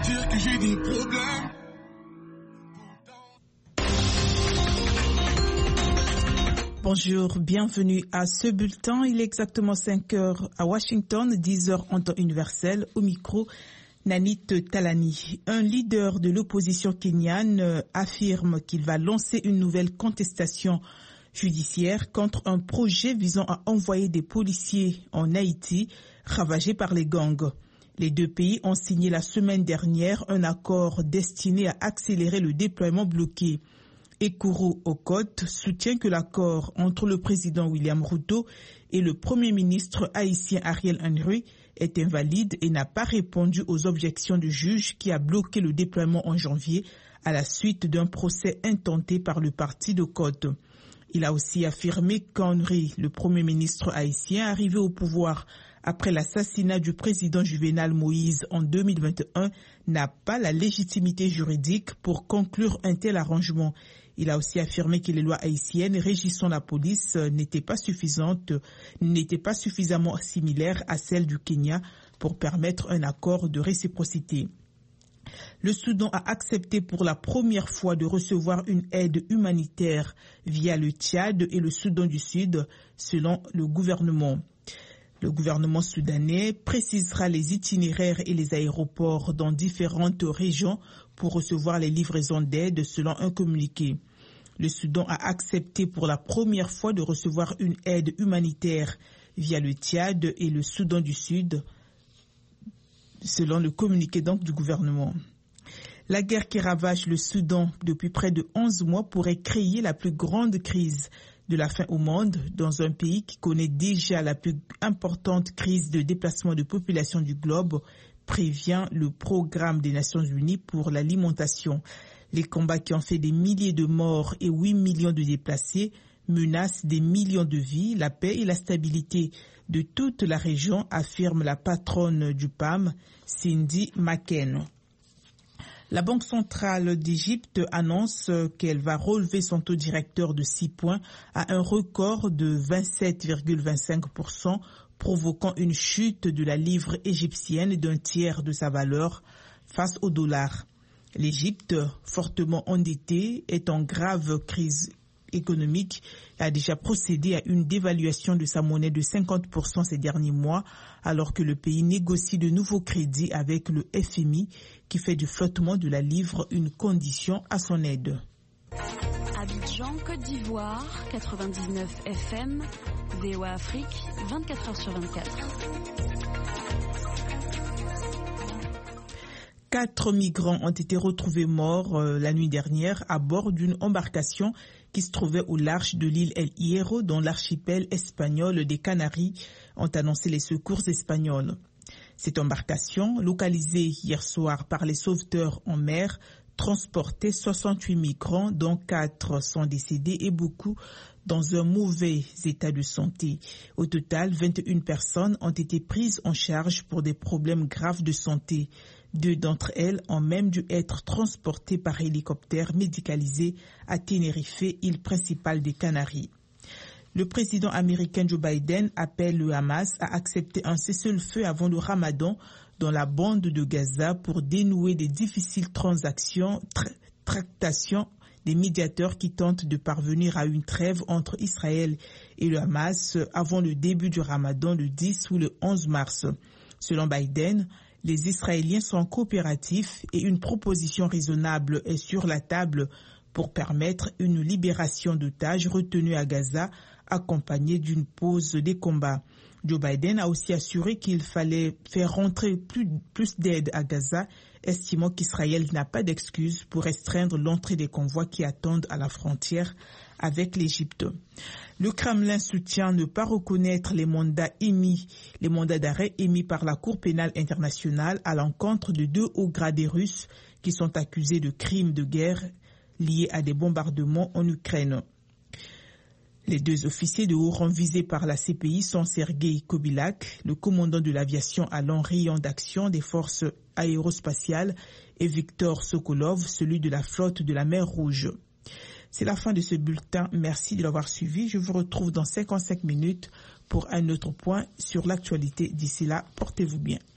dire que j'ai des problèmes. Bonjour, bienvenue à ce bulletin. Il est exactement 5 heures à Washington, 10 heures en temps universel. Au micro, Nanit Talani. Un leader de l'opposition kenyane affirme qu'il va lancer une nouvelle contestation judiciaire contre un projet visant à envoyer des policiers en Haïti ravagé par les gangs. Les deux pays ont signé la semaine dernière un accord destiné à accélérer le déploiement bloqué. Ekuru Okot soutient que l'accord entre le président William Ruto et le premier ministre haïtien Ariel Henry est invalide et n'a pas répondu aux objections du juge qui a bloqué le déploiement en janvier à la suite d'un procès intenté par le parti d'Okot. Il a aussi affirmé qu'Henry, le premier ministre haïtien, arrivé au pouvoir après l'assassinat du président Juvenal Moïse en 2021, n'a pas la légitimité juridique pour conclure un tel arrangement. Il a aussi affirmé que les lois haïtiennes régissant la police n'étaient pas suffisamment similaires à celles du Kenya pour permettre un accord de réciprocité. Le Soudan a accepté pour la première fois de recevoir une aide humanitaire via le Tchad et le Soudan du Sud, selon le gouvernement. Le gouvernement soudanais précisera les itinéraires et les aéroports dans différentes régions pour recevoir les livraisons d'aide selon un communiqué. Le Soudan a accepté pour la première fois de recevoir une aide humanitaire via le Tchad et le Soudan du Sud, selon le communiqué donc du gouvernement. La guerre qui ravage le Soudan depuis près de 11 mois pourrait créer la plus grande crise de la faim au monde dans un pays qui connaît déjà la plus importante crise de déplacement de population du globe, prévient le programme des Nations Unies pour l'alimentation. Les combats qui ont fait des milliers de morts et 8 millions de déplacés menacent des millions de vies, la paix et la stabilité de toute la région, affirme la patronne du PAM, Cindy McCain. La Banque centrale d'Égypte annonce qu'elle va relever son taux directeur de 6 points à un record de 27,25%, provoquant une chute de la livre égyptienne d'un tiers de sa valeur face au dollar. L'Égypte, fortement endettée, est en grave crise économique et a déjà procédé à une dévaluation de sa monnaie de 50% ces derniers mois, alors que le pays négocie de nouveaux crédits avec le FMI qui fait du flottement de la livre une condition à son aide. Abidjan, Côte d'Ivoire, 99 FM, VOA Afrique, 24 heures sur 24. 4 migrants ont été retrouvés morts la nuit dernière à bord d'une embarcation qui se trouvait au large de l'île El Hierro dans l'archipel espagnol des Canaries, ont annoncé les secours espagnols. Cette embarcation, localisée hier soir par les sauveteurs en mer, transportait 68 migrants dont 4 sont décédés et beaucoup dans un mauvais état de santé. Au total, 21 personnes ont été prises en charge pour des problèmes graves de santé. 2 d'entre elles ont même dû être transportées par hélicoptère médicalisé à Tenerife, île principale des Canaries. Le président américain Joe Biden appelle le Hamas à accepter un cessez-le-feu avant le Ramadan dans la bande de Gaza pour dénouer des difficiles tractations des médiateurs qui tentent de parvenir à une trêve entre Israël et le Hamas avant le début du Ramadan le 10 ou le 11 mars. Selon Biden, les Israéliens sont coopératifs et une proposition raisonnable est sur la table pour permettre une libération d'otages retenus à Gaza, accompagnée d'une pause des combats. Joe Biden a aussi assuré qu'il fallait faire rentrer plus d'aide à Gaza, estimant qu'Israël n'a pas d'excuse pour restreindre l'entrée des convois qui attendent à la frontière avec l'Égypte. Le Kremlin soutient ne pas reconnaître les mandats d'arrêt émis par la Cour pénale internationale à l'encontre de 2 hauts gradés russes qui sont accusés de crimes de guerre liés à des bombardements en Ukraine. Les 2 officiers de haut rang visés par la CPI sont Sergueï Kobilak, le commandant de l'aviation à long rayon d'action des forces aérospatiales, et Viktor Sokolov, celui de la flotte de la mer Rouge. C'est la fin de ce bulletin. Merci de l'avoir suivi. Je vous retrouve dans 55 minutes pour un autre point sur l'actualité. D'ici là, portez-vous bien.